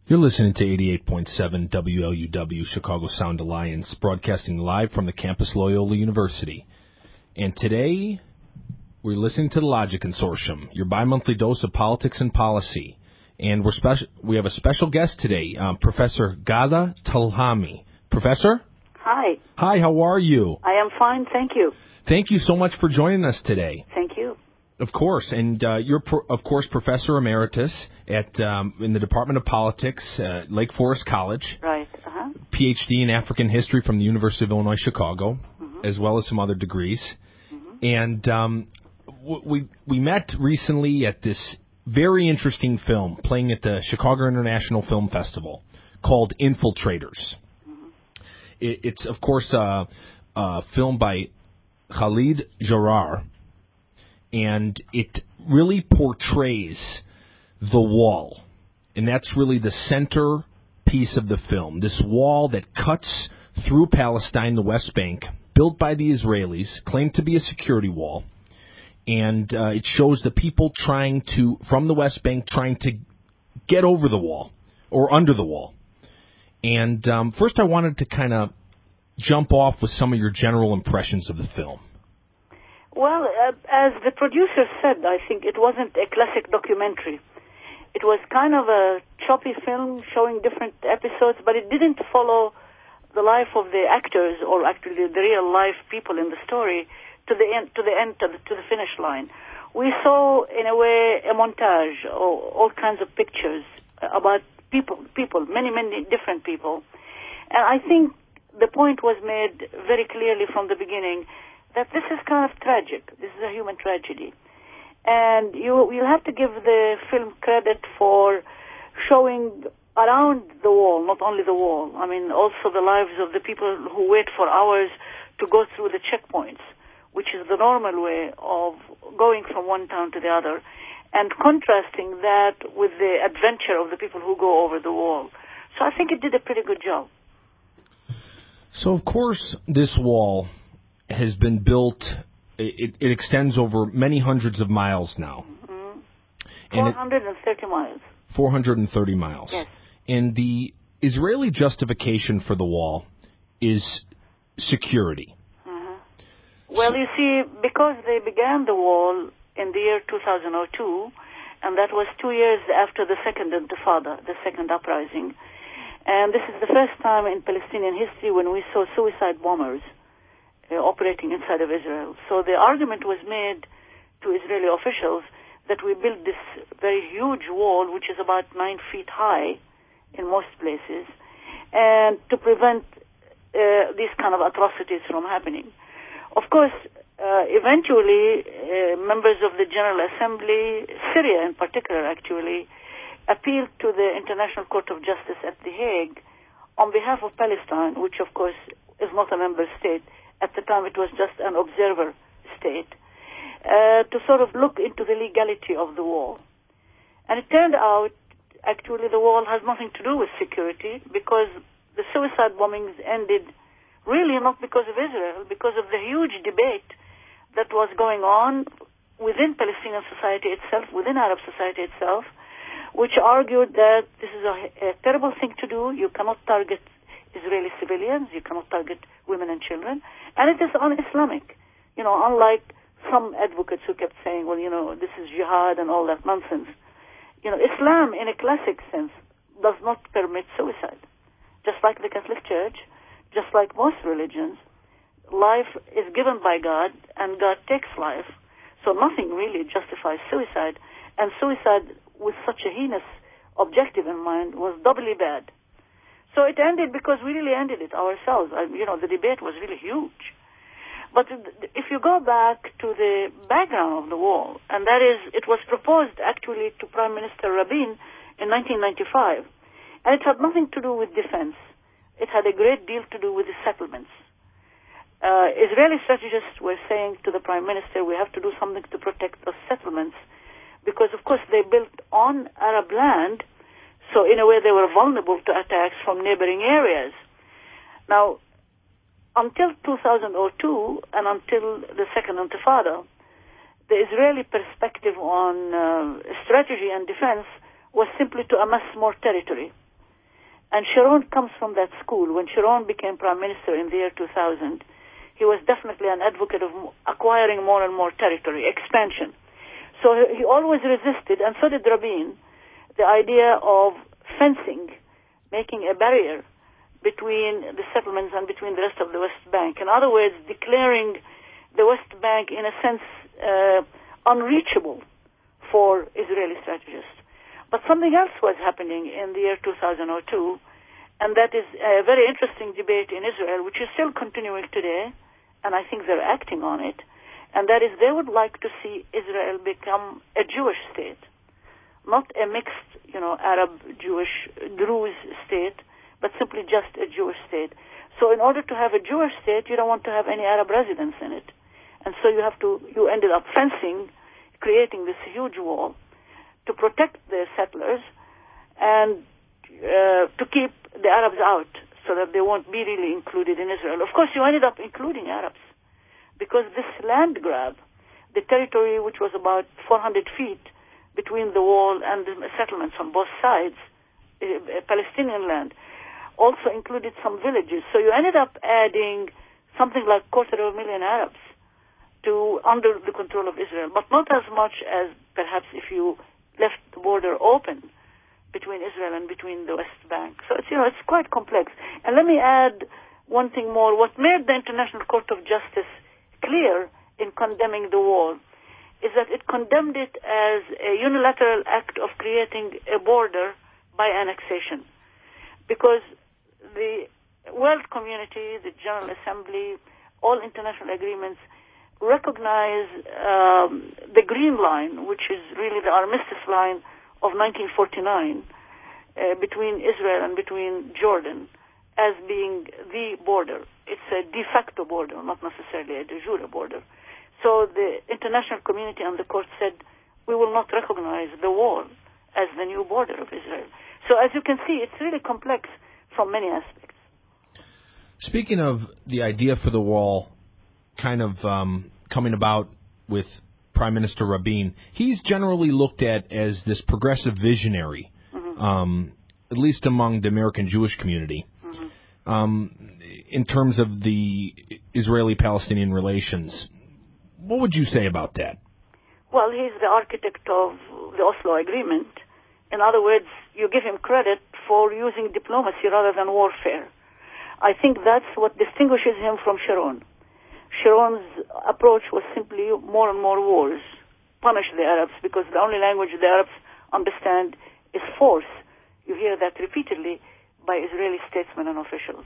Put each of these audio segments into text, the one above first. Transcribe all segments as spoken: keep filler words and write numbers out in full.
You're listening to eighty-eight point seven W L U W Chicago Sound Alliance, broadcasting live from the campus Loyola University. And today, we're listening to the Logic Consortium, your bi-monthly dose of politics and policy. And we're speci- we have a special guest today, um, Professor Ghada Talhami. Professor? Hi. Hi, how are you? I am fine, thank you. Thank you so much for joining us today. Thank you. Of course, and uh, you're, pro- of course, Professor Emeritus at um, in the Department of Politics, uh, Lake Forest College. Right, uh-huh. P H D in African History from the University of Illinois, Chicago, Mm-hmm. as well as some other degrees. Mm-hmm. And um, w- we we met recently at this very interesting film playing at the Chicago International Film Festival called Infiltrators. Mm-hmm. It, it's, of course, a, a film by Khalid Jarrar. And it really portrays the wall. And that's really the center piece of the film. This wall that cuts through Palestine, the West Bank, built by the Israelis, claimed to be a security wall. And uh, it shows the people trying to, from the West Bank, trying to get over the wall, or under the wall. And um, first I wanted to kind of jump off with some of your general impressions of the film. Well, uh, as the producer said, I think it wasn't a classic documentary. It was kind of a choppy film showing different episodes, but it didn't follow the life of the actors, or actually the real life people in the story, to the end, to the end, to the, to the finish line. We saw, in a way, a montage, or all kinds of pictures about people, people, many, many different people. And I think the point was made very clearly from the beginning that this is kind of tragic. This is a human tragedy. And you, you'll have to give the film credit for showing around the wall, not only the wall. I mean, also the lives of the people who wait for hours to go through the checkpoints, which is the normal way of going from one town to the other, and contrasting that with the adventure of the people who go over the wall. So I think it did a pretty good job. So, of course, this wall has been built, it, it extends over many hundreds of miles now. Mm-hmm. four hundred thirty it, miles. four hundred thirty miles. Yes. And the Israeli justification for the wall is security. Uh-huh. Well, you see, because they began the wall in the year two thousand two, and that was two years after the second Intifada, the second uprising, and this is the first time in Palestinian history when we saw suicide bombers Uh, operating inside of Israel. So the argument was made to Israeli officials that we built this very huge wall, which is about nine feet high in most places, and to prevent uh, these kind of atrocities from happening. Of course, uh, eventually, uh, members of the General Assembly, Syria in particular actually, appealed to the International Court of Justice at The Hague on behalf of Palestine, which of course is not a member state. At the time, it was just an observer state, uh, to sort of look into the legality of the wall. And it turned out, actually, the wall has nothing to do with security, because the suicide bombings ended really not because of Israel, because of the huge debate that was going on within Palestinian society itself, within Arab society itself, which argued that this is a, a terrible thing to do. You cannot target Israeli civilians, you cannot target women and children, and it is un-Islamic. You know, unlike some advocates who kept saying, well, you know, this is jihad and all that nonsense. You know, Islam, in a classic sense, does not permit suicide. Just like the Catholic Church, just like most religions, life is given by God, and God takes life. So nothing really justifies suicide, and suicide with such a heinous objective in mind was doubly bad. So it ended because we really ended it ourselves. I, you know, the debate was really huge. But if you go back to the background of the wall, and that is, it was proposed actually to Prime Minister Rabin in nineteen ninety-five, and it had nothing to do with defense. It had a great deal to do with the settlements. Uh, Israeli strategists were saying to the Prime Minister, we have to do something to protect the settlements, because, of course, they built on Arab land. So in a way, they were vulnerable to attacks from neighboring areas. Now, until two thousand two and until the Second Intifada, the Israeli perspective on uh, strategy and defense was simply to amass more territory. And Sharon comes from that school. When Sharon became prime minister in the year two thousand, he was definitely an advocate of acquiring more and more territory, expansion. So he always resisted, and so did Rabin, the idea of fencing, making a barrier between the settlements and between the rest of the West Bank. In other words, declaring the West Bank, in a sense, uh, unreachable for Israeli strategists. But something else was happening in the year two thousand two, and that is a very interesting debate in Israel, which is still continuing today, and I think they're acting on it, and that is they would like to see Israel become a Jewish state, not a mixed, you know, Arab-Jewish Druze state, but simply just a Jewish state. So in order to have a Jewish state, you don't want to have any Arab residents in it. And so you have to, you ended up fencing, creating this huge wall to protect the settlers and uh, to keep the Arabs out so that they won't be really included in Israel. Of course, you ended up including Arabs because this land grab, the territory which was about four hundred feet between the wall and the settlements on both sides, uh, Palestinian land, also included some villages. So you ended up adding something like a quarter of a million Arabs to under the control of Israel, but not as much as perhaps if you left the border open between Israel and between the West Bank. So it's, you know, it's quite complex. And let me add one thing more. What made the International Court of Justice clear in condemning the wall is that it condemned it as a unilateral act of creating a border by annexation. Because the world community, the General Assembly, all international agreements recognize um, the Green Line, which is really the armistice line of nineteen forty-nine uh, between Israel and between Jordan, as being the border. It's a de facto border, not necessarily a de jure border. So the international community and the court said, we will not recognize the wall as the new border of Israel. So as you can see, it's really complex from many aspects. Speaking of the idea for the wall kind of um, coming about with Prime Minister Rabin, he's generally looked at as this progressive visionary, mm-hmm. um, at least among the American Jewish community, mm-hmm. um, in terms of the Israeli-Palestinian relations. What would you say about that? Well, he's the architect of the Oslo Agreement. In other words, you give him credit for using diplomacy rather than warfare. I think that's what distinguishes him from Sharon. Sharon's approach was simply more and more wars, punish the Arabs, because the only language the Arabs understand is force. You hear that repeatedly by Israeli statesmen and officials.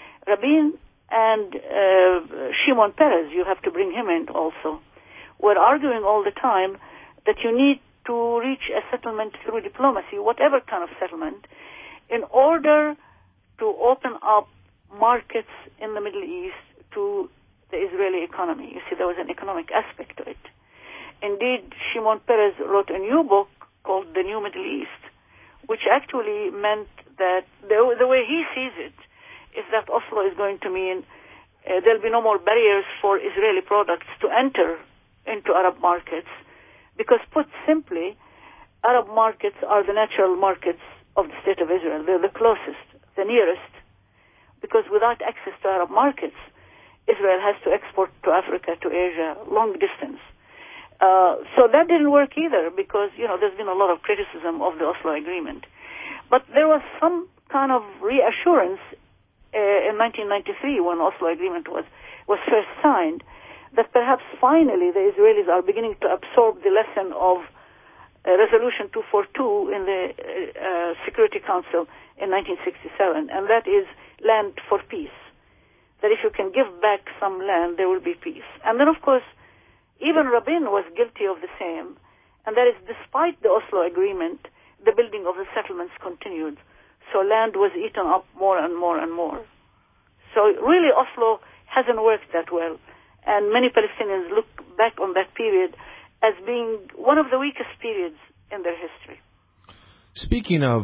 Rabin and uh, Shimon Peres, you have to bring him in also, were arguing all the time that you need to reach a settlement through diplomacy, whatever kind of settlement, in order to open up markets in the Middle East to the Israeli economy. You see, there was an economic aspect to it. Indeed, Shimon Peres wrote a new book called The New Middle East, which actually meant that the, the way he sees it is that Oslo is going to mean uh, there'll be no more barriers for Israeli products to enter into Arab markets, because put simply, Arab markets are the natural markets of the State of Israel. They're the closest, the nearest, because without access to Arab markets, Israel has to export to Africa, to Asia, long distance. Uh, so that didn't work either, because, you know, there's been a lot of criticism of the Oslo Agreement. But there was some kind of reassurance uh, in nineteen ninety-three, when the Oslo Agreement was, was first signed, that perhaps finally the Israelis are beginning to absorb the lesson of uh, Resolution two forty-two in the uh, Security Council in nineteen sixty-seven, and that is land for peace. That if you can give back some land, there will be peace. And then, of course, even Rabin was guilty of the same, and that is despite the Oslo Agreement, the building of the settlements continued. So land was eaten up more and more and more. So really Oslo hasn't worked that well, and many Palestinians look back on that period as being one of the weakest periods in their history. Speaking of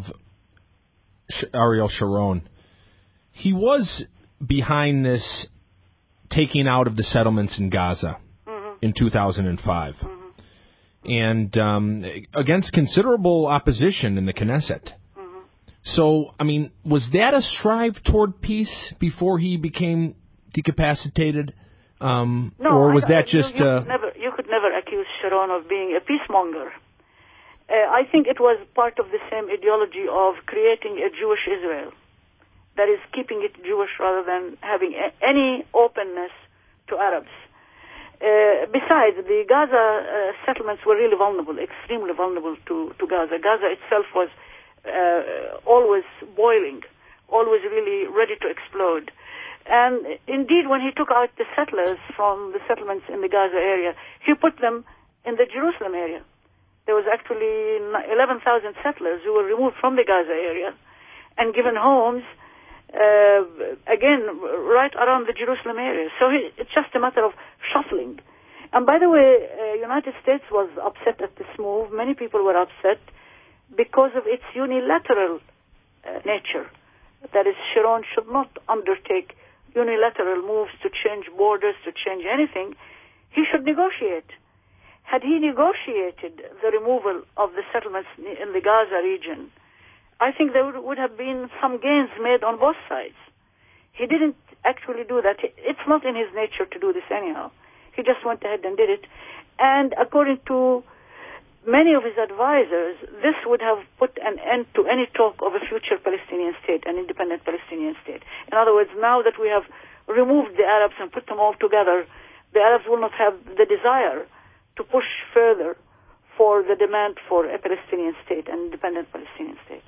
Ariel Sharon, he was behind this taking out of the settlements in Gaza mm-hmm. in two thousand five, mm-hmm. and um, against considerable opposition in the Knesset. Mm-hmm. So, I mean, was that a strive toward peace before he became decapacitated? Um, no, or was I, that you, just... You, uh, could never, you could never accuse Sharon of being a peacemonger. Uh, I think it was part of the same ideology of creating a Jewish Israel. That is, keeping it Jewish rather than having a, any openness to Arabs. Uh, besides, the Gaza uh, settlements were really vulnerable, extremely vulnerable to, to Gaza. Gaza itself was uh, always boiling, always really ready to explode. And indeed, when he took out the settlers from the settlements in the Gaza area, he put them in the Jerusalem area. There was actually eleven thousand settlers who were removed from the Gaza area and given homes, uh, again, right around the Jerusalem area. So he, it's just a matter of shuffling. And by the way, uh, United States was upset at this move. Many people were upset because of its unilateral uh, nature. That is, Sharon should not undertake unilateral moves to change borders, to change anything. He should negotiate. Had he negotiated the removal of the settlements in the Gaza region, I think there would, would have been some gains made on both sides. He didn't actually do that. It's not in his nature to do this anyhow. He just went ahead and did it. And according to many of his advisors, this would have put an end to any talk of a future Palestinian state, an independent Palestinian state. In other words, now that we have removed the Arabs and put them all together, the Arabs will not have the desire to push further for the demand for a Palestinian state, an independent Palestinian state.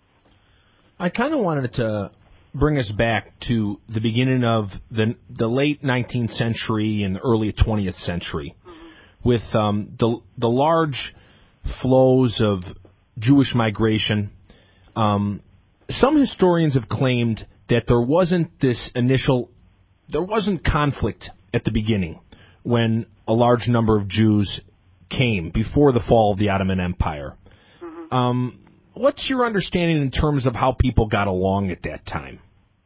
I kind of wanted to bring us back to the beginning of the the late nineteenth century and the early twentieth century, mm-hmm. with um, the the large flows of Jewish migration. Um, some historians have claimed that there wasn't this initial, there wasn't conflict at the beginning when a large number of Jews came before the fall of the Ottoman Empire. Mm-hmm. Um, what's your understanding in terms of how people got along at that time?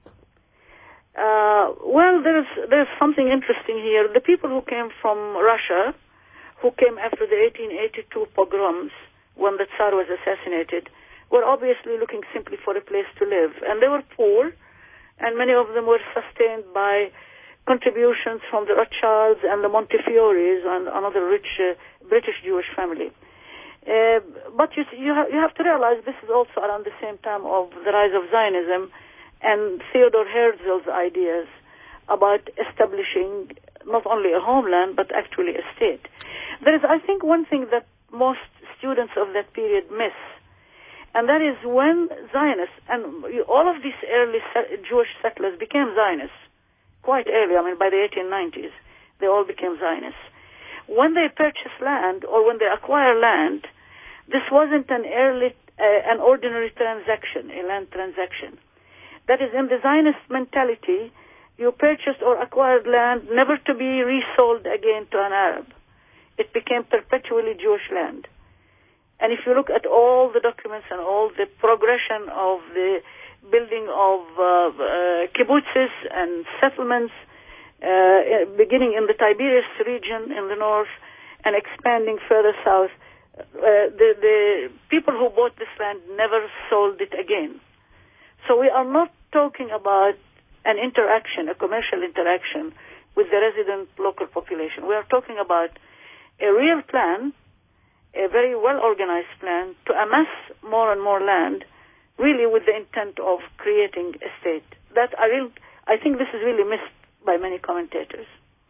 Uh, well, there's there's something interesting here. The people who came from Russia, who came after the eighteen eighty-two pogroms, when the Tsar was assassinated, were obviously looking simply for a place to live. And they were poor, and many of them were sustained by contributions from the Rothschilds and the Montefioris and another rich uh, British Jewish family. Uh, but you, you, ha- you have to realize this is also around the same time of the rise of Zionism and Theodor Herzl's ideas about establishing not only a homeland but actually a state. There is, I think, one thing that most students of that period miss, and that is when Zionists, and all of these early Jewish settlers became Zionists quite early, I mean by the eighteen nineties, they all became Zionists. When they purchase land or when they acquire land, this wasn't an early, uh, an ordinary transaction, a land transaction. That is, in the Zionist mentality, you purchased or acquired land never to be resold again to an Arab. It became perpetually Jewish land. And if you look at all the documents and all the progression of the building of uh, uh, kibbutzes and settlements, uh, beginning in the Tiberias region in the north and expanding further south, uh, the, the people who bought this land never sold it again. So we are not talking about an interaction, a commercial interaction with the resident local population. We are talking about a real plan, a very well-organized plan to amass more and more land, really with the intent of creating a state. That I, really, I think this is really missed by many commentators.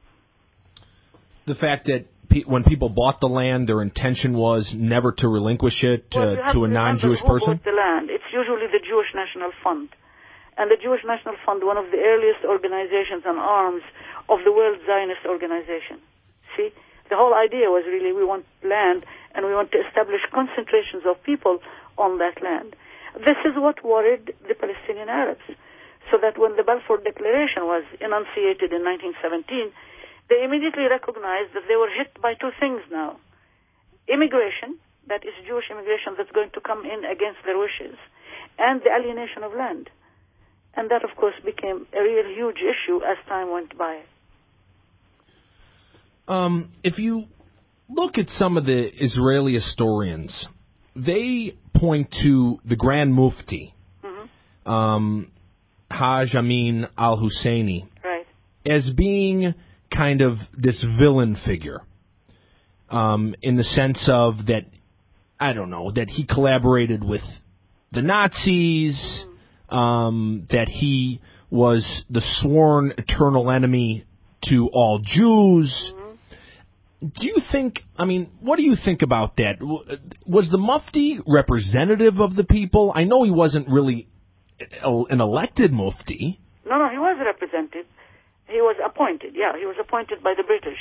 The fact that pe- when people bought the land, their intention was never to relinquish it well, uh, to a non-Jewish who person? Bought the land. It's usually the Jewish National Fund. And the Jewish National Fund, one of the earliest organizations and arms of the World Zionist Organization. See? The whole idea was really we want land and we want to establish concentrations of people on that land. This is what worried the Palestinian Arabs. So that when the Balfour Declaration was enunciated in nineteen seventeen, they immediately recognized that they were hit by two things now. Immigration, that is Jewish immigration that's going to come in against their wishes, and the alienation of land. And that, of course, became a real huge issue as time went by. Um, if you look at some of the Israeli historians, they point to the Grand Mufti um, Haj Amin al-Husseini Right. as being kind of this villain figure, um, in the sense of that, I don't know, that he collaborated with the Nazis, mm-hmm. um, that he was the sworn eternal enemy to all Jews. Mm-hmm. Do you think, I mean, what do you think about that? Was the Mufti representative of the people? I know he wasn't really an elected Mufti. No, no, he was represented. He was appointed, yeah, he was appointed by the British.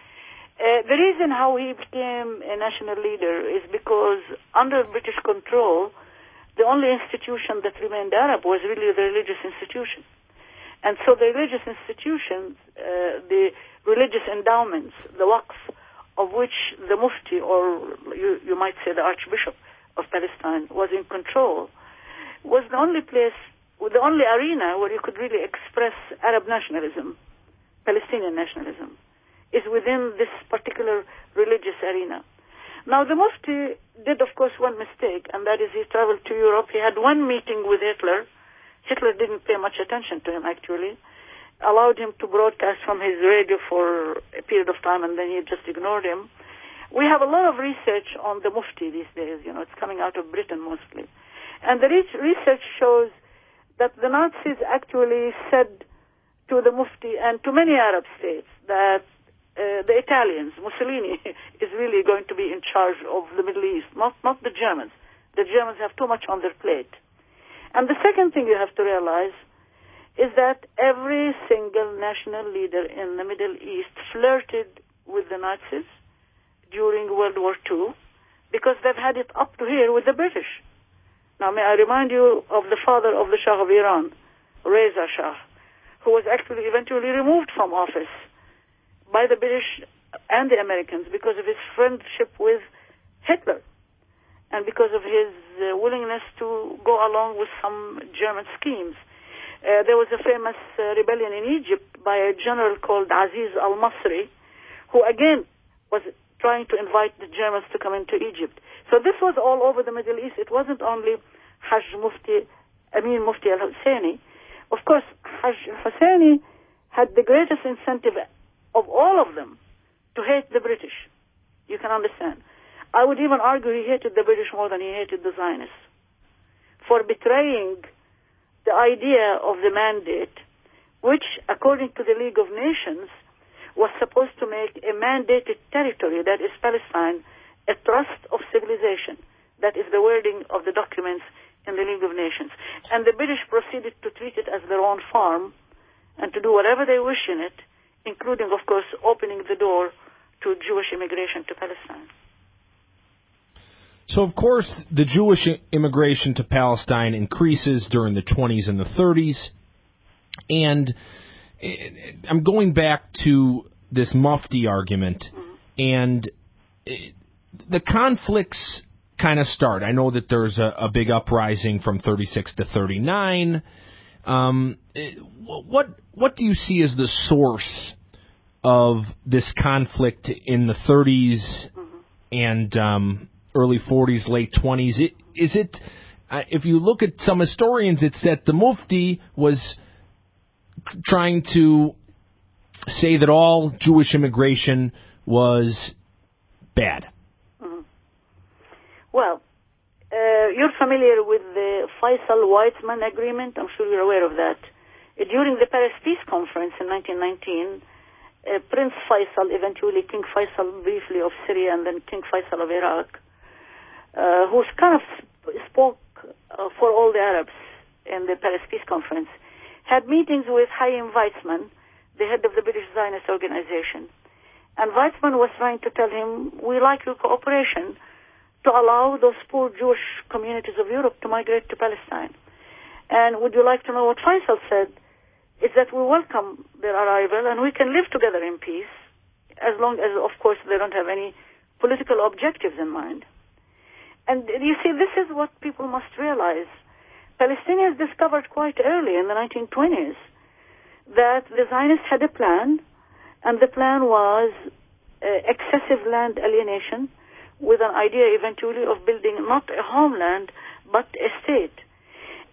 Uh, the reason how he became a national leader is because under British control, the only institution that remained Arab was really the religious institution. And so the religious institutions, uh, the religious endowments, the waqf, of which the Mufti, or you, you might say the Archbishop of Palestine, was in control, was the only place, the only arena where you could really express Arab nationalism, Palestinian nationalism, is within this particular religious arena. Now, the Mufti did, of course, one mistake, and that is he traveled to Europe. He had one meeting with Hitler. Hitler didn't pay much attention to him, actually, allowed him to broadcast from his radio for a period of time, and then he just ignored him. We have a lot of research on the Mufti these days. You know, it's coming out of Britain mostly. And the re- research shows that the Nazis actually said to the Mufti and to many Arab states that uh, the Italians, Mussolini, is really going to be in charge of the Middle East, not, not the Germans. The Germans have too much on their plate. And the second thing you have to realize is that every single national leader in the Middle East flirted with the Nazis during World War Two because they've had it up to here with the British. Now, may I remind you of the father of the Shah of Iran, Reza Shah, who was actually eventually removed from office by the British and the Americans because of his friendship with Hitler and because of his uh, willingness to go along with some German schemes. Uh, there was a famous uh, rebellion in Egypt by a general called Aziz al-Masri, who again was trying to invite the Germans to come into Egypt. So this was all over the Middle East. It wasn't only Haj Mufti, Amin Mufti al-Husseini. Of course, Haj al-Husseini had the greatest incentive of all of them to hate the British. You can understand. I would even argue he hated the British more than he hated the Zionists for betraying the idea of the mandate, which, according to the League of Nations, was supposed to make a mandated territory, that is Palestine, a trust of civilization. That is the wording of the documents in the League of Nations. And the British proceeded to treat it as their own farm and to do whatever they wish in it, including, of course, opening the door to Jewish immigration to Palestine. So, of course, the Jewish immigration to Palestine increases during the twenties and the thirties. And I'm going back to this Mufti argument, mm-hmm. and the conflicts kind of start. I know that there's a, a big uprising from thirty-six to thirty-nine. Um, what what do you see as the source of this conflict in the thirties mm-hmm. and um, early forties, late twenties? It, is it, uh, if you look at some historians, it's that the Mufti was trying to say that all Jewish immigration was bad. Mm-hmm. Well, uh, you're familiar with the Faisal-Weizmann agreement. I'm sure you're aware of that. Uh, during the Paris Peace Conference in nineteen nineteen, uh, Prince Faisal, eventually King Faisal briefly of Syria and then King Faisal of Iraq, uh, who kind of sp- spoke uh, for all the Arabs in the Paris Peace Conference, had meetings with Chaim Weizmann, the head of the British Zionist organization. And Weizmann was trying to tell him, we like your cooperation to allow those poor Jewish communities of Europe to migrate to Palestine. And would you like to know what Faisal said? Is that we welcome their arrival and we can live together in peace, as long as, of course, they don't have any political objectives in mind. And you see, this is what people must realize. Palestinians discovered quite early in the nineteen twenties that the Zionists had a plan, and the plan was uh, excessive land alienation with an idea eventually of building not a homeland, but a state.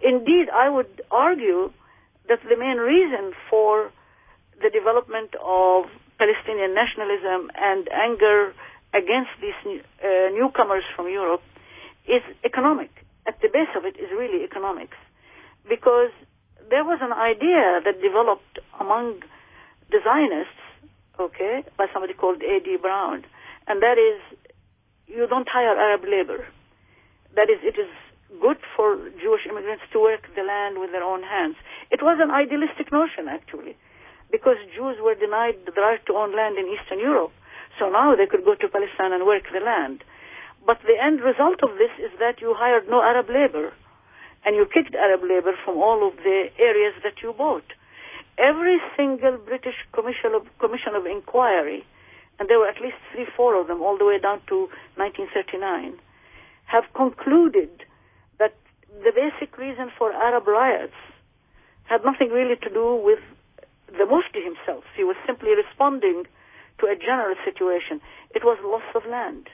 indeed, I would argue that the main reason for the development of Palestinian nationalism and anger against these uh, newcomers from Europe is economic. At the base of it is really economics. Because there was an idea that developed among the Zionists, okay, by somebody called A D Brown, and that is, you don't hire Arab labor. That is, it is good for Jewish immigrants to work the land with their own hands. It was an idealistic notion, actually, because Jews were denied the right to own land in Eastern Europe. So now they could go to Palestine and work the land. But the end result of this is that you hired no Arab labor, and you kicked Arab labor from all of the areas that you bought. Every single British commission of, commission of inquiry, and there were at least three, four of them, all the way down to nineteen thirty-nine, have concluded that the basic reason for Arab riots had nothing really to do with the Mufti himself. He was simply responding to a general situation. It was loss of land.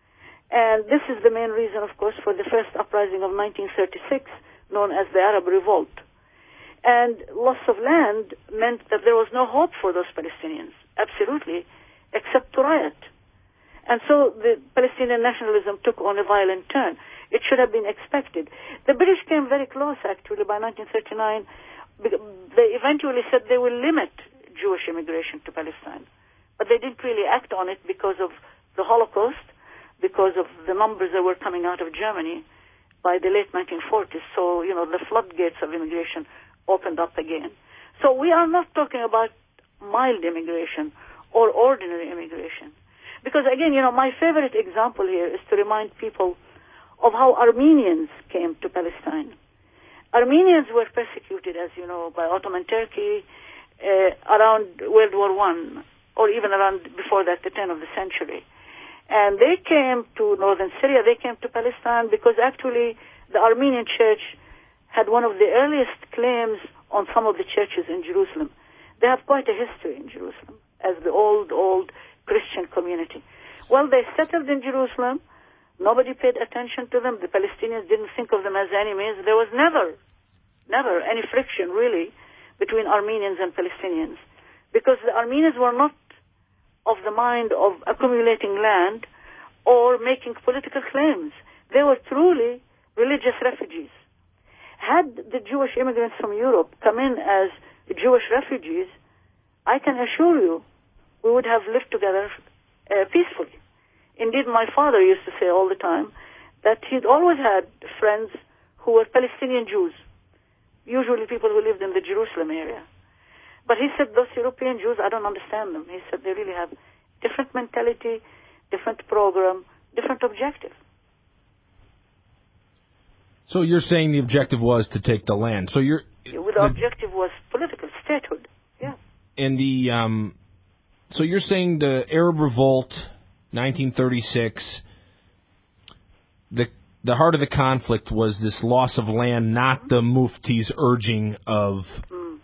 And this is the main reason, of course, for the first uprising of nineteen thirty-six, known as the Arab Revolt. And loss of land meant that there was no hope for those Palestinians, absolutely, except to riot. And so the Palestinian nationalism took on a violent turn. It should have been expected. The British came very close, actually, by nineteen thirty-nine. They eventually said they will limit Jewish immigration to Palestine. But they didn't really act on it because of the Holocaust, because of the numbers that were coming out of Germany by the late nineteen forties. So, you know, the floodgates of immigration opened up again. So we are not talking about mild immigration or ordinary immigration. Because, again, you know, my favorite example here is to remind people of how Armenians came to Palestine. Armenians were persecuted, as you know, by Ottoman Turkey uh, around World War One, or even around before that, the turn of the century. And they came to northern Syria, they came to Palestine because actually the Armenian church had one of the earliest claims on some of the churches in Jerusalem. They have quite a history in Jerusalem as the old, old Christian community. Well, they settled in Jerusalem. Nobody paid attention to them. The Palestinians didn't think of them as enemies. There was never, never any friction, really, between Armenians and Palestinians, because the Armenians were not of the mind of accumulating land or making political claims. They were truly religious refugees. Had the Jewish immigrants from Europe come in as Jewish refugees, I can assure you we would have lived together uh, peacefully. Indeed, my father used to say all the time that he'd always had friends who were Palestinian Jews, usually people who lived in the Jerusalem area. But he said, those European Jews, I don't understand them. He said they really have different mentality, different program, different objective. So you're saying the objective was to take the land. So you're well, the, the objective was political statehood. Yeah. And the um, so you're saying the Arab Revolt, nineteen thirty-six. The the heart of the conflict was this loss of land, not the Mufti's urging of. Mm.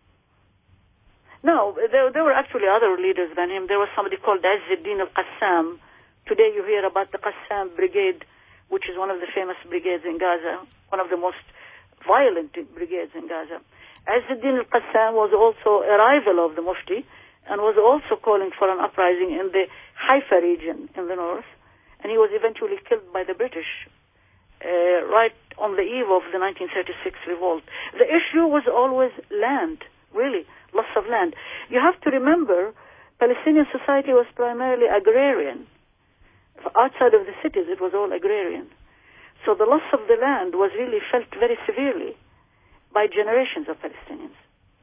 No, there, there were actually other leaders than him. There was somebody called Izzuddin al-Qassam. Today you hear about the Qassam Brigade, which is one of the famous brigades in Gaza, one of the most violent brigades in Gaza. Izzuddin al-Qassam was also a rival of the Mufti and was also calling for an uprising in the Haifa region in the north, and he was eventually killed by the British uh, right on the eve of the nineteen thirty-six revolt. The issue was always land, really, loss of land. You have to remember, Palestinian society was primarily agrarian. Outside of the cities, it was all agrarian. So the loss of the land was really felt very severely by generations of Palestinians.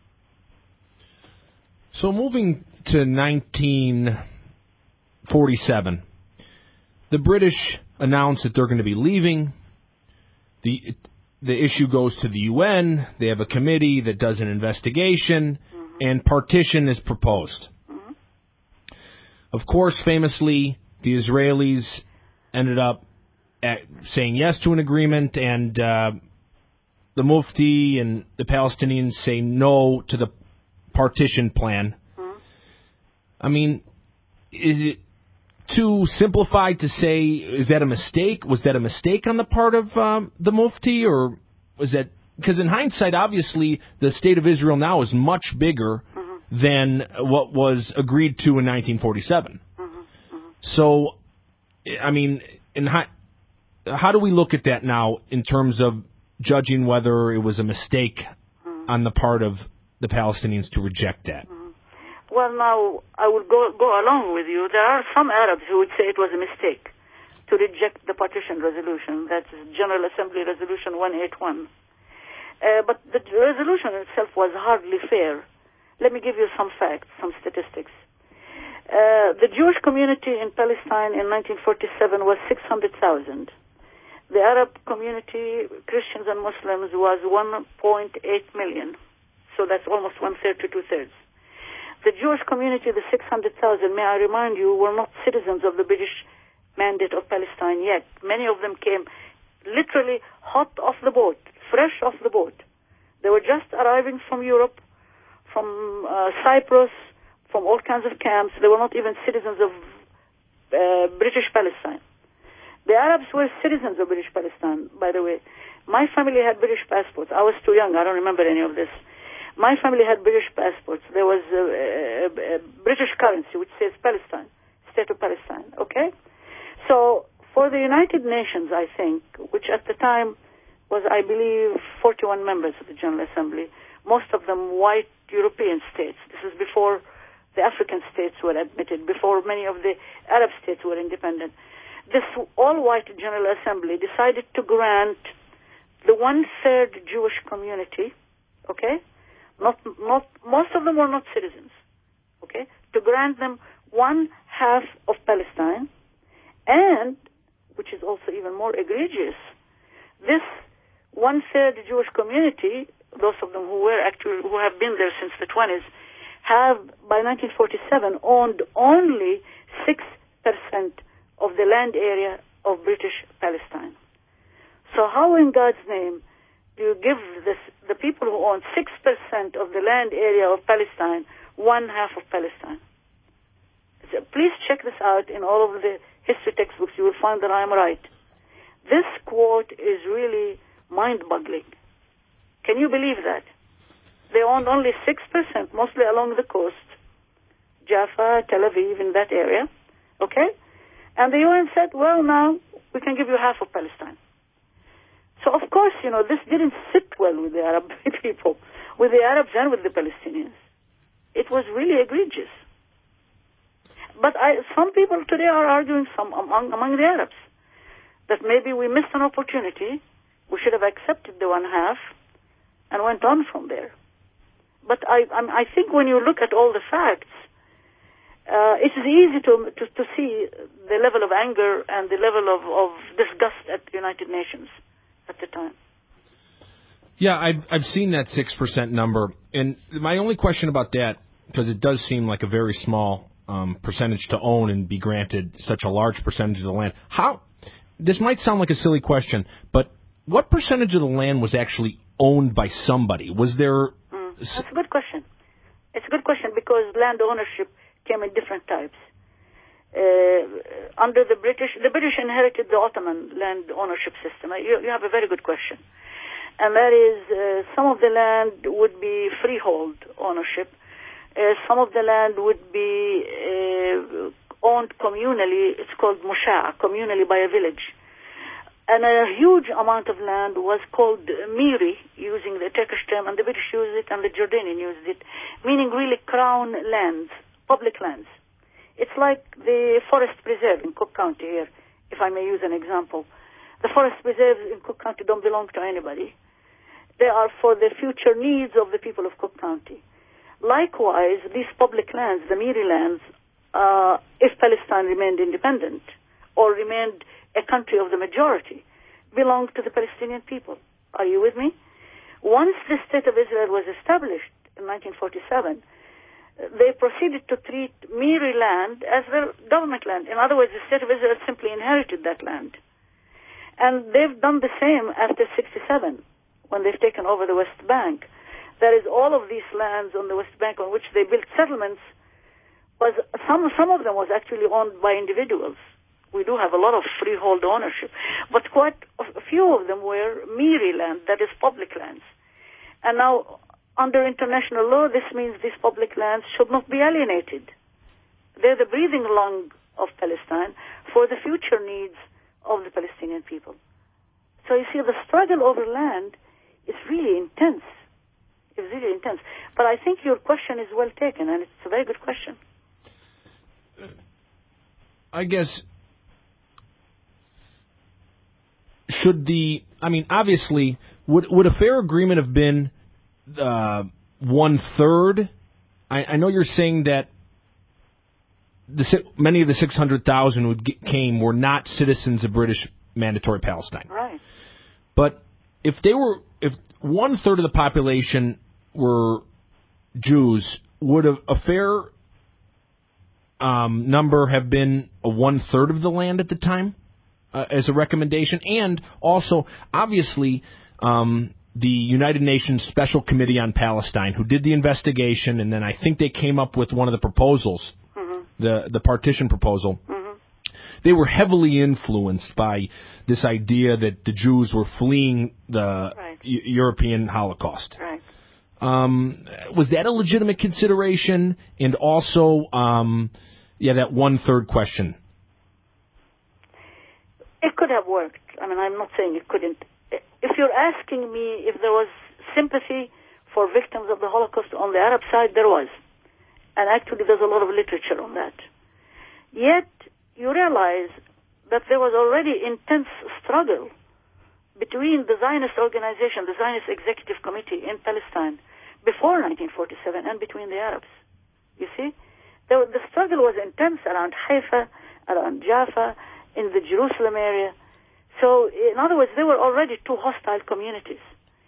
So moving to nineteen forty-seven, the British announced that they're going to be leaving. The the issue goes to the U N. They have a committee that does an investigation, mm-hmm. and partition is proposed. Mm-hmm. Of course, famously, the Israelis ended up at saying yes to an agreement, and uh, the Mufti and the Palestinians say no to the partition plan. Hmm. I mean, is it too simplified to say, is that a mistake? Was that a mistake on the part of um, the Mufti, or was that because in hindsight, obviously, the state of Israel now is much bigger mm-hmm. than what was agreed to in nineteen forty-seven. Mm-hmm. Mm-hmm. So, I mean, in hi- how do we look at that now in terms of judging whether it was a mistake mm-hmm. on the part of the Palestinians to reject that? Mm-hmm. Well, now, I will go, go along with you. There are some Arabs who would say it was a mistake to reject the partition resolution. That's General Assembly Resolution one eighty-one. Uh, but the resolution itself was hardly fair. Let me give you some facts, some statistics. Uh, the Jewish community in Palestine in nineteen forty-seven was six hundred thousand. The Arab community, Christians and Muslims, was one point eight million. So that's almost one-third to two-thirds. The Jewish community, the six hundred thousand, may I remind you, were not citizens of the British Mandate of Palestine yet. Many of them came literally hot off the boat, fresh off the boat. They were just arriving from Europe, from uh, Cyprus, from all kinds of camps. They were not even citizens of uh, British Palestine. The Arabs were citizens of British Palestine, by the way. My family had British passports. I was too young. I don't remember any of this. My family had British passports. There was a, a, a British currency which says Palestine, State of Palestine, okay? So for the United Nations, I think, which at the time was, I believe, forty-one members of the General Assembly, most of them white European states. This is before the African states were admitted, before many of the Arab states were independent. This all-white General Assembly decided to grant the one-third Jewish community, okay? Not, not, most of them were not citizens, okay? To grant them one half of Palestine, and, which is also even more egregious, this one-third Jewish community, those of them who were actually, who have been there since the twenties, have, by nineteen forty-seven, owned only six percent of the land area of British Palestine. So how in God's name do you give this, the people who own six percent of the land area of Palestine one half of Palestine? So please check this out in all of the history textbooks. You will find that I am right. This quote is really mind-boggling. Can you believe that? They owned only six percent, mostly along the coast, Jaffa, Tel Aviv, in that area, okay? And the U N said, well, now we can give you half of Palestine. So, of course, you know, this didn't sit well with the Arab people, with the Arabs and with the Palestinians. It was really egregious. But I, some people today are arguing, some among, among the Arabs, that maybe we missed an opportunity. We should have accepted the one half and went on from there. But I, I'm, I think when you look at all the facts, uh, it is easy to, to to see the level of anger and the level of, of disgust at the United Nations at the time. Yeah, I've I've seen that six percent number, and my only question about that, because it does seem like a very small um, percentage to own and be granted such a large percentage of the land. How? This might sound like a silly question, but what percentage of the land was actually owned by somebody? Was there? Mm, that's a good question. It's a good question because land ownership came in different types. Uh, under the British, the British inherited the Ottoman land ownership system. You, you have a very good question. And that is, uh, some of the land would be freehold ownership. Uh, some of the land would be uh, owned communally. It's called musha', communally by a village. And a huge amount of land was called miri, using the Turkish term, and the British used it and the Jordanian used it, meaning really crown lands, public lands. It's like the forest preserve in Cook County here, if I may use an example. The forest preserves in Cook County don't belong to anybody. They are for the future needs of the people of Cook County. Likewise, these public lands, the Miri lands, uh, if Palestine remained independent or remained a country of the majority, belonged to the Palestinian people. Are you with me? Once the State of Israel was established in nineteen forty-seven, they proceeded to treat Miri land as their government land. In other words, the State of Israel simply inherited that land. And they've done the same after sixty-seven, when they've taken over the West Bank. That is, all of these lands on the West Bank on which they built settlements, was some, some of them was actually owned by individuals, We do have a lot of freehold ownership, but quite a few of them were Miri land, that is public lands. And now, under international law, this means these public lands should not be alienated. They're the breathing lung of Palestine for the future needs of the Palestinian people. So you see, the struggle over land is really intense. It's really intense. But I think your question is well taken, and it's a very good question. I guess, should the, I mean, obviously, would would a fair agreement have been uh, one-third? I, I know you're saying that the many of the six hundred thousand who came were not citizens of British Mandatory Palestine. Right. But if they were, if one-third of the population were Jews, would a, a fair um, number have been a one-third of the land at the time uh, as a recommendation? And also, obviously, um, the United Nations Special Committee on Palestine, who did the investigation, and then I think they came up with one of the proposals, mm-hmm. the, the partition proposal. Mm-hmm. They were heavily influenced by this idea that the Jews were fleeing the right. e- European Holocaust. Right. Um, was that a legitimate consideration? And also, um, yeah, that one-third question. It could have worked. I mean, I'm not saying it couldn't. If you're asking me if there was sympathy for victims of the Holocaust on the Arab side, there was. And actually, there's a lot of literature on that. Yet, you realize that there was already intense struggle between the Zionist organization, the Zionist Executive Committee in Palestine, before nineteen forty-seven and between the Arabs. You see? There, the struggle was intense around Haifa, around Jaffa, in the Jerusalem area. So, in other words, there were already two hostile communities.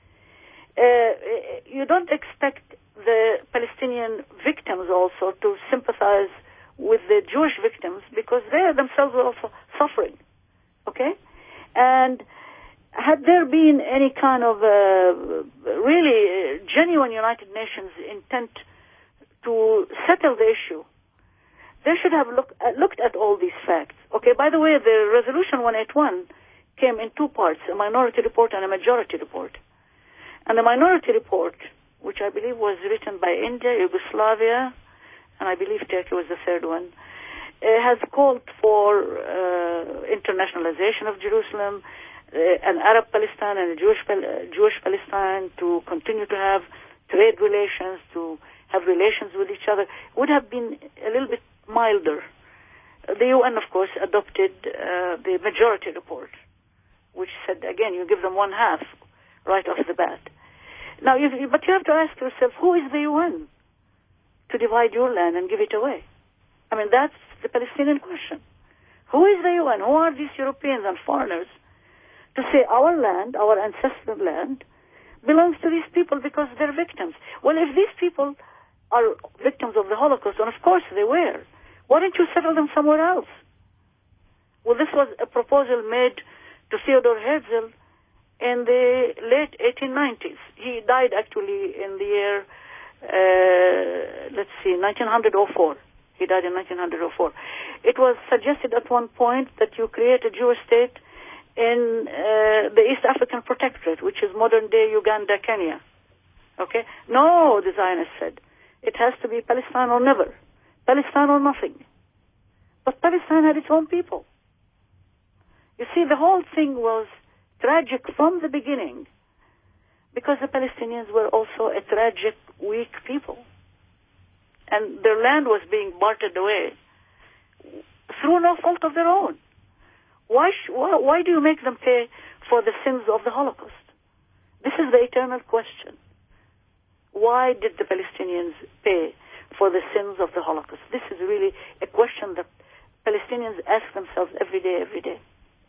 Uh, you don't expect the Palestinian victims also to sympathize with the Jewish victims because they themselves were also suffering. Okay? And had there been any kind of uh, really genuine United Nations intent to settle the issue, they should have look, uh, looked at all these facts. Okay, by the way, the Resolution one eighty-one came in two parts, a minority report and a majority report. And the minority report, which I believe was written by India, Yugoslavia, and I believe Turkey was the third one, uh, has called for uh, internationalization of Jerusalem, uh, an Arab Palestine and a Jewish, uh, Jewish Palestine, to continue to have trade relations, to have relations with each other, would have been a little bit milder. The U N, of course, adopted uh, the majority report, which said, again, you give them one half right off the bat. Now, you, but you have to ask yourself, who is the U N to divide your land and give it away? I mean, that's the Palestinian question. Who is the U N? Who are these Europeans and foreigners to say our land, our ancestral land, belongs to these people because they're victims? Well, if these people are victims of the Holocaust, and of course they were, why don't you settle them somewhere else? Well, this was a proposal made to Theodor Herzl in the late eighteen nineties. He died actually in the year, uh, let's see, nineteen oh four. He died in nineteen oh four. It was suggested at one point that you create a Jewish state in uh, the East African Protectorate, which is modern-day Uganda, Kenya. Okay? No, the Zionists said. It has to be Palestine or never. Palestine or nothing. But Palestine had its own people. You see, the whole thing was tragic from the beginning because the Palestinians were also a tragic, weak people. And their land was being bartered away through no fault of their own. Why, sh- why, why do you make them pay for the sins of the Holocaust? This is the eternal question. Why did the Palestinians pay for the sins of the Holocaust? This is really a question that Palestinians ask themselves every day, every day.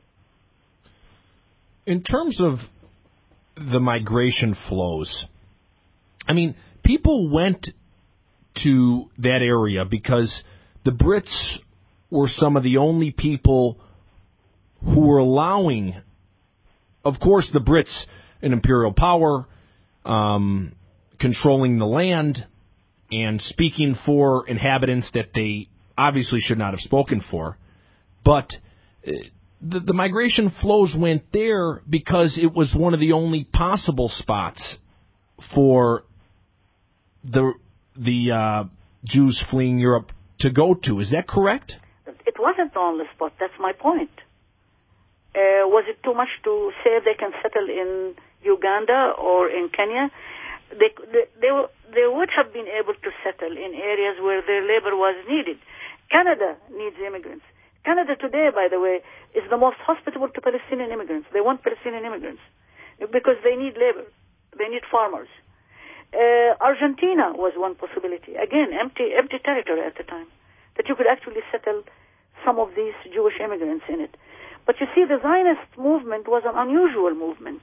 In terms of the migration flows, I mean, people went to that area because the Brits were some of the only people who were allowing, of course, the Brits, an imperial power, um, controlling the land and speaking for inhabitants that they obviously should not have spoken for. But the, the migration flows went there because it was one of the only possible spots for the the uh, Jews fleeing Europe to go to. Is that correct? It wasn't the only spot. That's my point. Uh, was it too much to say they can settle in Uganda or in Kenya? They, they, they, they would have been able to settle in areas where their labor was needed. Canada needs immigrants. Canada today, by the way, is the most hospitable to Palestinian immigrants. They want Palestinian immigrants because they need labor. They need farmers. Uh, Argentina was one possibility. Again, empty, empty territory at the time, that you could actually settle some of these Jewish immigrants in it. But you see, the Zionist movement was an unusual movement.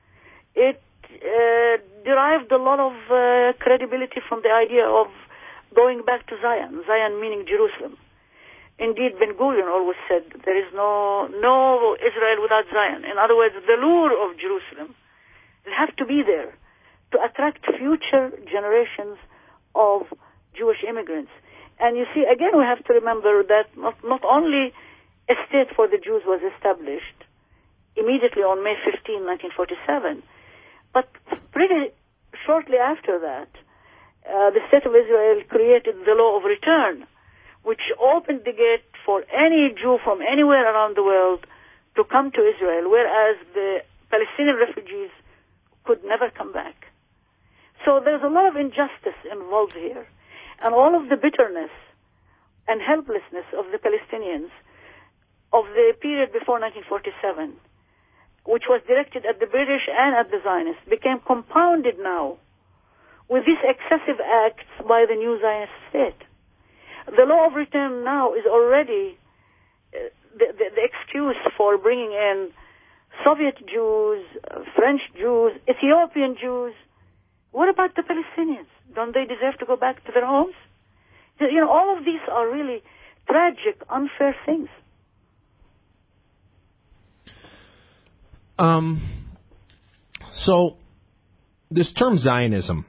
It uh, derived a lot of uh, credibility from the idea of going back to Zion, Zion meaning Jerusalem. Indeed, Ben Gurion always said there is no no Israel without Zion. In other words, the lure of Jerusalem will have to be there to attract future generations of Jewish immigrants. And you see, again, we have to remember that not, not only a state for the Jews was established immediately on May fifteenth, nineteen forty-seven, but pretty shortly after that, uh, the State of Israel created the law of return, which opened the gate for any Jew from anywhere around the world to come to Israel, whereas the Palestinian refugees could never come back. So there's a lot of injustice involved here. And all of the bitterness and helplessness of the Palestinians of the period before nineteen forty-seven, which was directed at the British and at the Zionists, became compounded now with these excessive acts by the new Zionist state. The law of return now is already uh, the, the, the excuse for bringing in Soviet Jews, uh, French Jews, Ethiopian Jews. What about the Palestinians? Don't they deserve to go back to their homes? You know, all of these are really tragic, unfair things. Um. So, this term Zionism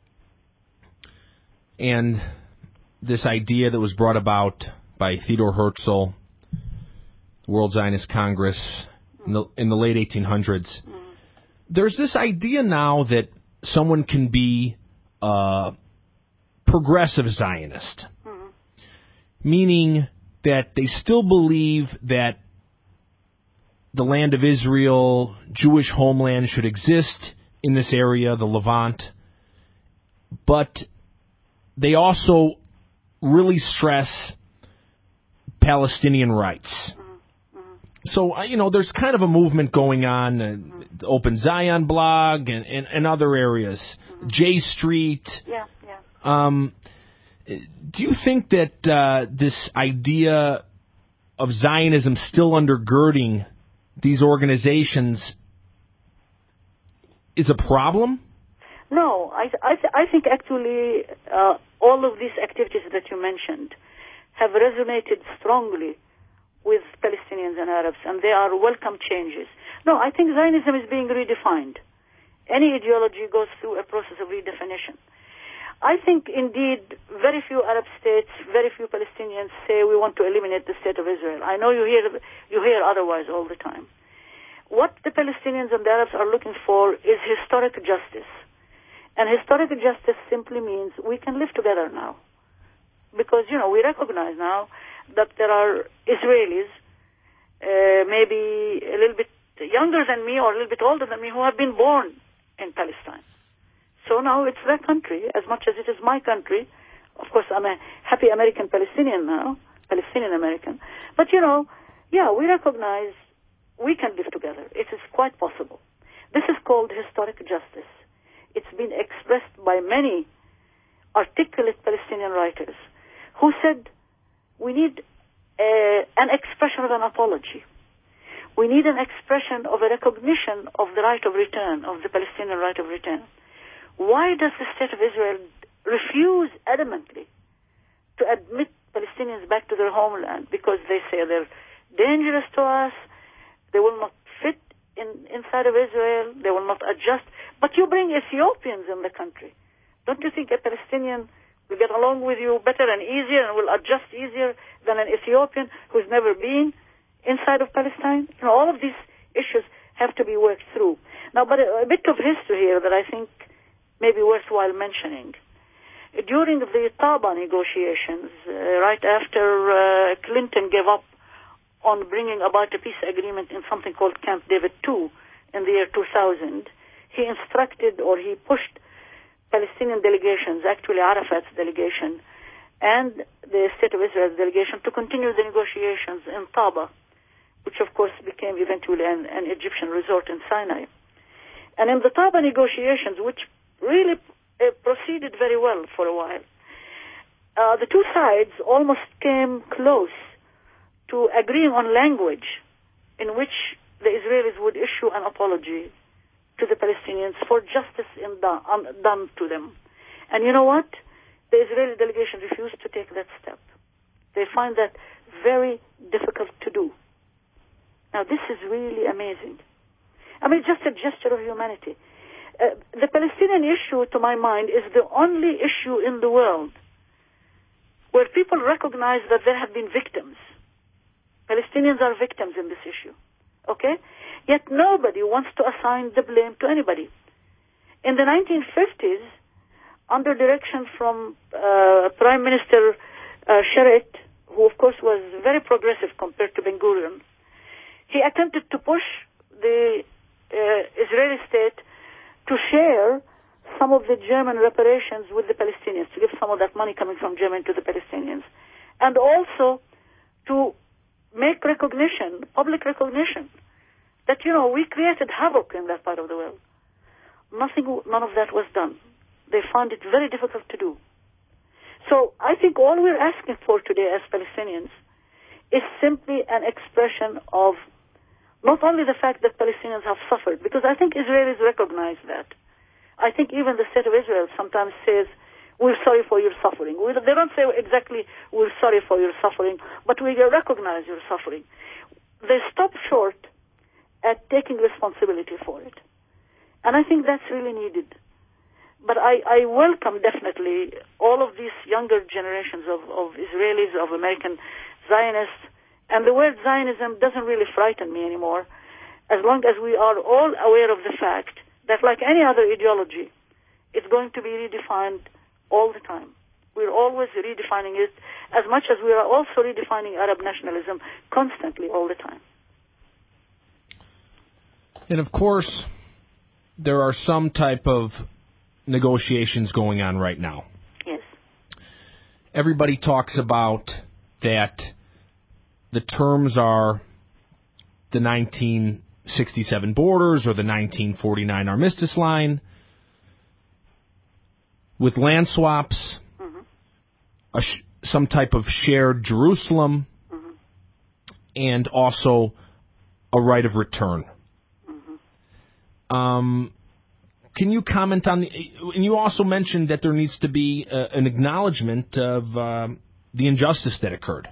and this idea that was brought about by Theodor Herzl, the World Zionist Congress, in the, in the late eighteen hundreds, mm. there's this idea now that someone can be a progressive Zionist, mm-hmm. meaning that they still believe that the land of Israel, Jewish homeland, should exist in this area, the Levant, but they also really stress Palestinian rights. Mm-hmm. So, you know, there's kind of a movement going on, uh, mm-hmm. the Open Zion blog and, and, and other areas, mm-hmm. J Street. Yeah, yeah. Um, do you think that uh, this idea of Zionism still undergirding these organizations is a problem? No, I, I, th- I think actually uh, all of these activities that you mentioned have resonated strongly with Palestinians and Arabs, and they are welcome changes. No, I think Zionism is being redefined. Any ideology goes through a process of redefinition. I think, indeed, very few Arab states, very few Palestinians say we want to eliminate the State of Israel. I know you hear you hear otherwise all the time. What the Palestinians and the Arabs are looking for is historic justice. And historic justice simply means we can live together now. Because, you know, we recognize now that there are Israelis, uh, maybe a little bit younger than me or a little bit older than me, who have been born in Palestine. So now it's their country as much as it is my country. Of course, I'm a happy American Palestinian now, Palestinian American. But, you know, yeah, we recognize we can live together. It is quite possible. This is called historic justice. It's been expressed by many articulate Palestinian writers who said we need a, an expression of an apology. We need an expression of a recognition of the right of return, of the Palestinian right of return. Why does the State of Israel refuse adamantly to admit Palestinians back to their homeland? Because they say they're dangerous to us, they will not fit in, inside of Israel, they will not adjust. But you bring Ethiopians in the country. Don't you think a Palestinian will get along with you better and easier and will adjust easier than an Ethiopian who's never been inside of Palestine? You know, all of these issues have to be worked through. Now, but a, a bit of history here that I think may be worthwhile mentioning. During the Taba negotiations, uh, right after uh, Clinton gave up on bringing about a peace agreement in something called Camp David two in the year two thousand, he instructed or he pushed Palestinian delegations, actually Arafat's delegation, and the State of Israel's delegation to continue the negotiations in Taba, which of course became eventually an, an Egyptian resort in Sinai. And in the Taba negotiations, which really uh, proceeded very well for a while, uh, the two sides almost came close to agreeing on language in which the Israelis would issue an apology to the Palestinians for justice in done, um, done to them. And you know what? The Israeli delegation refused to take that step. They find that very difficult to do. Now, this is really amazing. I mean, just a gesture of humanity. Uh, the Palestinian issue, to my mind, is the only issue in the world where people recognize that there have been victims. Palestinians are victims in this issue. Okay? Yet nobody wants to assign the blame to anybody. In the nineteen fifties, under direction from uh, Prime Minister uh, Sharett, who of course was very progressive compared to Ben-Gurion, he attempted to push the uh, Israeli state to share some of the German reparations with the Palestinians, to give some of that money coming from Germany to the Palestinians, and also to make recognition, public recognition, that, you know, we created havoc in that part of the world. Nothing, none of that was done. They found it very difficult to do. So I think all we're asking for today as Palestinians is simply an expression of not only the fact that Palestinians have suffered, because I think Israelis recognize that. I think even the State of Israel sometimes says, we're sorry for your suffering. We, they don't say exactly, we're sorry for your suffering, but we recognize your suffering. They stop short at taking responsibility for it. And I think that's really needed. But I, I welcome definitely all of these younger generations of, of Israelis, of American Zionists. And the word Zionism doesn't really frighten me anymore, as long as we are all aware of the fact that, like any other ideology, it's going to be redefined all the time. We're always redefining it, as much as we are also redefining Arab nationalism constantly all the time. And of course, there are some type of negotiations going on right now. Yes. Everybody talks about that the terms are the nineteen sixty-seven borders or the nineteen forty-nine armistice line with land swaps, mm-hmm. a sh- some type of shared Jerusalem, mm-hmm. and also a right of return. Mm-hmm. Um, can you comment on the... And you also mentioned that there needs to be uh, an acknowledgement of uh, the injustice that occurred.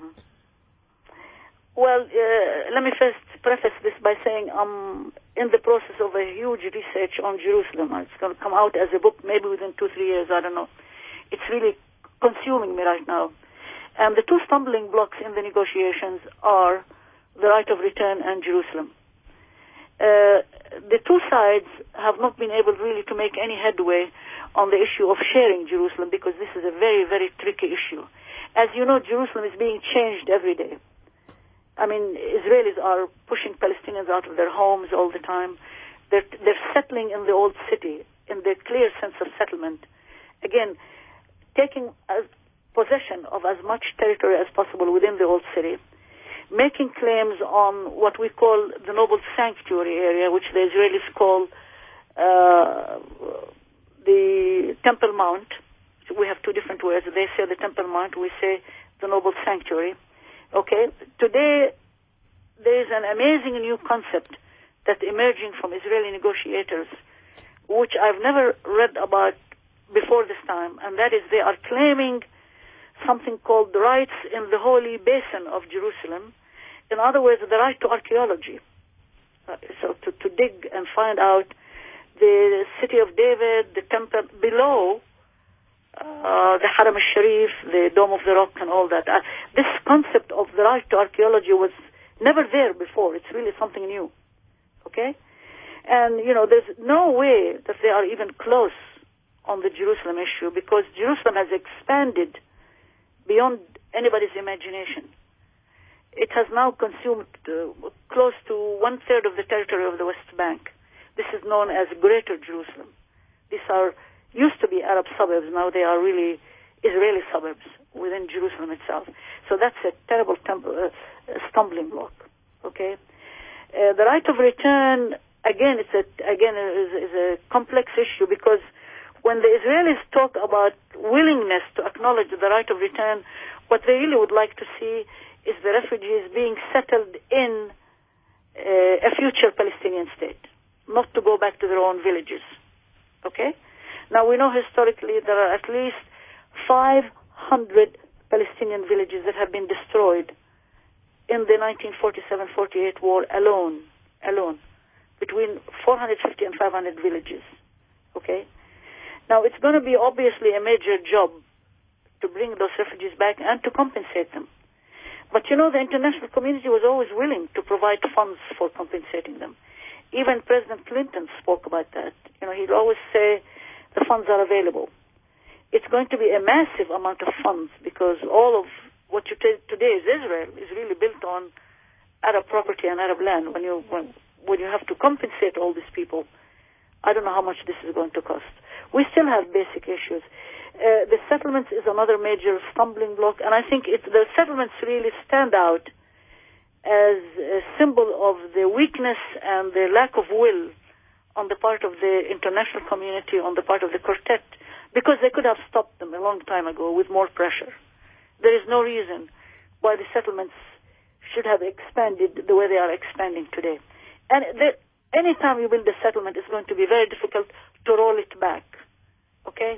Well, uh, let me first preface this by saying I'm in the process of a huge research on Jerusalem. It's going to come out as a book maybe within two, three years, I don't know. It's really consuming me right now. And the two stumbling blocks in the negotiations are the right of return and Jerusalem. Uh, the two sides have not been able really to make any headway on the issue of sharing Jerusalem, because this is a very, very tricky issue. As you know, Jerusalem is being changed every day. I mean, Israelis are pushing Palestinians out of their homes all the time. They're, they're settling in the old city, in the clear sense of settlement. Again, taking as possession of as much territory as possible within the old city, making claims on what we call the noble sanctuary area, which the Israelis call uh, the Temple Mount. We have two different words. They say the Temple Mount, we say the noble sanctuary. Okay, today there is an amazing new concept that's emerging from Israeli negotiators, which I've never read about before this time, and that is they are claiming something called the rights in the holy basin of Jerusalem. In other words, the right to archaeology. Uh, so to, to dig and find out the city of David, the temple below, Uh, the Haram al-Sharif, the Dome of the Rock, and all that. Uh, this concept of the right to archaeology was Never there before. It's really something new. Okay? And, you know, there's no way that they are even close on the Jerusalem issue because Jerusalem has expanded beyond anybody's imagination. It has now consumed uh, close to one-third of the territory of the West Bank. This is known as Greater Jerusalem. These are used to be Arab suburbs. Now they are really Israeli suburbs within Jerusalem itself. So that's a terrible temp- uh, stumbling block. Okay? Uh, the right of return, again, it's a, again is, is a complex issue because when the Israelis talk about willingness to acknowledge the right of return, what they really would like to see is the refugees being settled in uh, a future Palestinian state, not to go back to their own villages. Okay? Now, we know historically there are at least five hundred Palestinian villages that have been destroyed in the nineteen forty-seven forty-eight war alone, alone, between four hundred fifty and five hundred villages. Okay? Now, it's going to be obviously a major job to bring those refugees back and to compensate them. But, you know, the international community was always willing to provide funds for compensating them. Even President Clinton spoke about that. You know, he'd always say the funds are available. It's going to be a massive amount of funds because all of what you take today is Israel is really built on Arab property and Arab land. When you when, when you have to compensate all these people, I don't know how much this is going to cost. We still have basic issues. Uh, the settlements is another major stumbling block, and I think it, the settlements really stand out as a symbol of the weakness and the lack of will on the part of the international community, on the part of the quartet, because they could have stopped them a long time ago with more pressure. There is no reason why the settlements should have expanded the way they are expanding today. And the, any time you build a settlement, it's going to be very difficult to roll it back. Okay?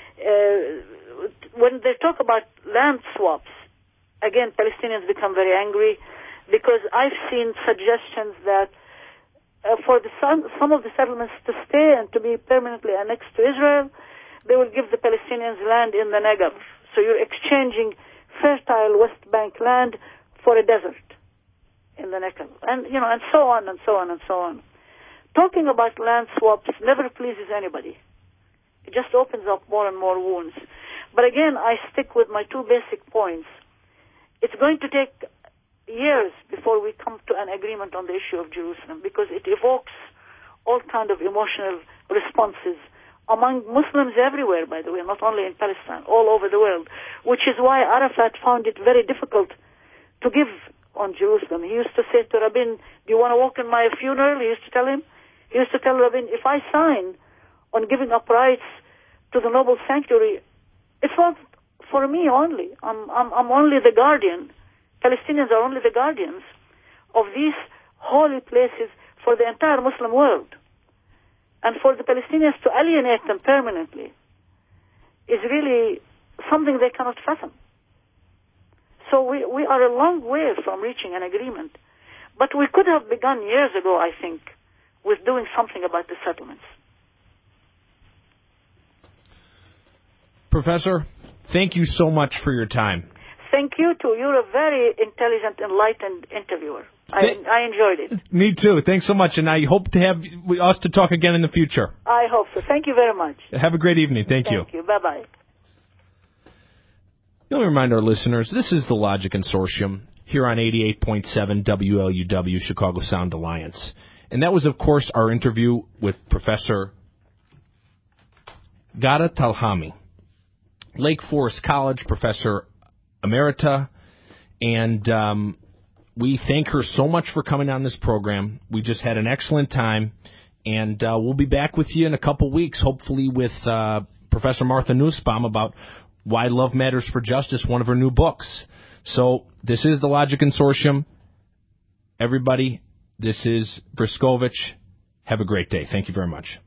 Uh, when they talk about land swaps, again, Palestinians become very angry because I've seen suggestions that uh, for the some, some of the settlements to stay and to be permanently annexed to Israel, they will give the Palestinians land in the Negev. So you're exchanging fertile West Bank land for a desert in the Negev. And, you know, and so on and so on and so on. Talking about land swaps never pleases anybody. It just opens up more and more wounds. But again, I stick with my two basic points. It's going to take years before we come to an agreement on the issue of Jerusalem because it evokes all kind of emotional responses among Muslims everywhere, by the way, not only in Palestine, all over the world, which is why Arafat found it very difficult to give on Jerusalem. He used to say to Rabin, do you want to walk in my funeral? He used to tell him. He used to tell Rabin, if I sign on giving up rights to the noble sanctuary, it's not for me only. I'm, I'm, I'm only the guardian. Palestinians are only the guardians of these holy places for the entire Muslim world. And for the Palestinians to alienate them permanently is really something they cannot fathom. So we, we are a long way from reaching an agreement. But we could have begun years ago, I think, with doing something about the settlements. Professor, thank you so much for your time. Thank you, too. You're a very intelligent, enlightened interviewer. I, I enjoyed it. Me too. Thanks so much, and I hope to have us to talk again in the future. I hope so. Thank you very much. Have a great evening. Thank, Thank you. Thank you. Bye-bye. Let me remind our listeners, this is the Logic Consortium here on eighty-eight point seven W L U W, Chicago Sound Alliance. And that was, of course, our interview with Professor Ghada Talhami, Lake Forest College Professor Emerita, and um, we thank her so much for coming on this program. We just had an excellent time, and uh, we'll be back with you in a couple weeks, hopefully with uh, Professor Martha Nussbaum about Why Love Matters for Justice, one of her new books. So this is the Logic Consortium. Everybody, this is Briskovich. Have a great day. Thank you very much.